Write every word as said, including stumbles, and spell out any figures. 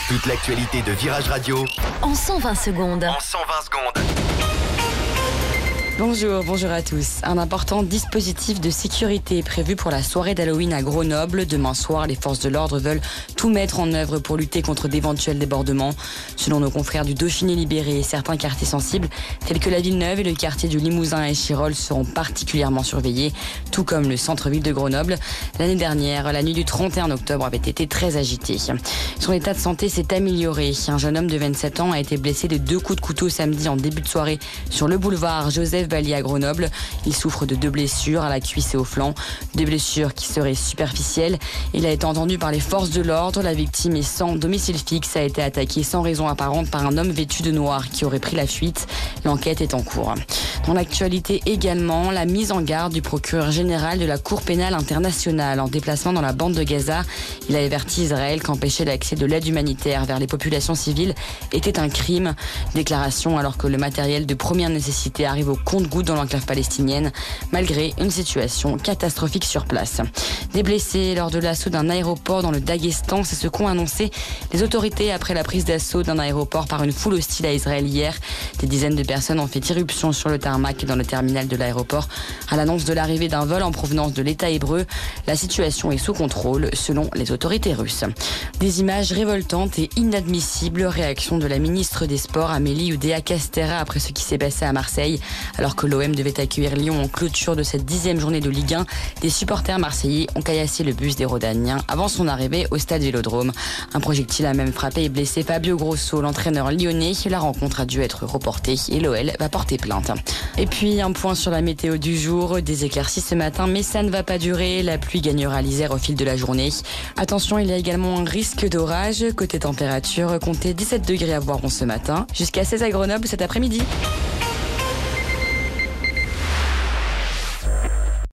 Toute l'actualité de Virage Radio en cent vingt secondes. En cent vingt secondes. Bonjour, bonjour à tous. Un important dispositif de sécurité est prévu pour la soirée d'Halloween à Grenoble. Demain soir, les forces de l'ordre veulent tout mettre en œuvre pour lutter contre d'éventuels débordements. Selon nos confrères du Dauphiné Libéré, certains quartiers sensibles, tels que la Villeneuve et le quartier du Limousin et Chirol, seront particulièrement surveillés, tout comme le centre-ville de Grenoble. L'année dernière, la nuit du trente et un octobre avait été très agitée. Son état de santé s'est amélioré. Un jeune homme de vingt-sept ans a été blessé de deux coups de couteau samedi en début de soirée sur le boulevard Joseph Ballier à Grenoble. Il souffre de deux blessures à la cuisse et au flanc, deux blessures qui seraient superficielles. Il a été entendu par les forces de l'ordre. La victime est sans domicile fixe, a été attaquée sans raison apparente par un homme vêtu de noir qui aurait pris la fuite. L'enquête est en cours. Dans l'actualité également, la mise en garde du procureur général de la Cour pénale internationale en déplacement dans la bande de Gaza. Il a averti Israël qu'empêcher l'accès de l'aide humanitaire vers les populations civiles était un crime. Déclaration alors que le matériel de première nécessité arrive au compte-gouttes dans l'enclave palestinienne, malgré une situation catastrophique sur place. Des blessés lors de l'assaut d'un aéroport dans le Daghestan, c'est ce qu'ont annoncé les autorités après la prise d'assaut d'un aéroport par une foule hostile à Israël hier. Des dizaines de personnes ont fait irruption sur le tarmac dans le terminal de l'aéroport à l'annonce de l'arrivée d'un vol en provenance de l'État hébreu. La situation est sous contrôle selon les autorités russes. Des images révoltantes et inadmissibles. Réaction de la ministre des Sports Amélie Oudéa-Castéra après ce qui s'est passé à Marseille. Alors que l'O M devait accueillir Lyon en clôture de cette dixième journée de Ligue un, des supporters marseillais ont caillassé le bus des Rodaniens avant son arrivée au stade Vélodrome. Un projectile a même frappé et blessé Fabio Grosso, l'entraîneur lyonnais. La rencontre a dû être reportée et l'O L va porter plainte. Et puis un point sur la météo du jour. Des éclaircies ce matin, mais ça ne va pas durer. La pluie gagnera l'Isère au fil de la journée. Attention, il y a également un risque d'orage. Côté température, comptez dix-sept degrés à Voiron ce matin, jusqu'à seize à Grenoble cet après-midi.